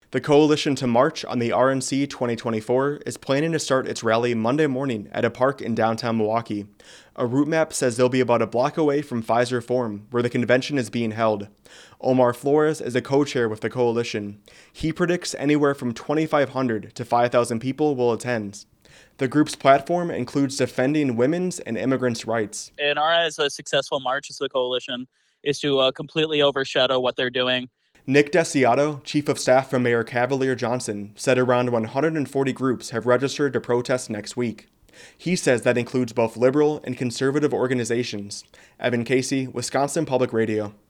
The Coalition to March on the RNC 2024 is planning to start its rally Monday morning at a park in downtown Milwaukee. A route map says they'll be about a block away from Pfizer Forum, where the convention is being held. Omar Flores is a co-chair with the coalition. He predicts anywhere from 2,500 to 5,000 people will attend. The group's platform includes defending women's and immigrants' rights. In our eyes, a successful march as the coalition is to completely overshadow what they're doing. Nick Desiato, chief of staff for Mayor Cavalier Johnson, said around 140 groups have registered to protest next week. He says that includes both liberal and conservative organizations. Evan Casey, Wisconsin Public Radio.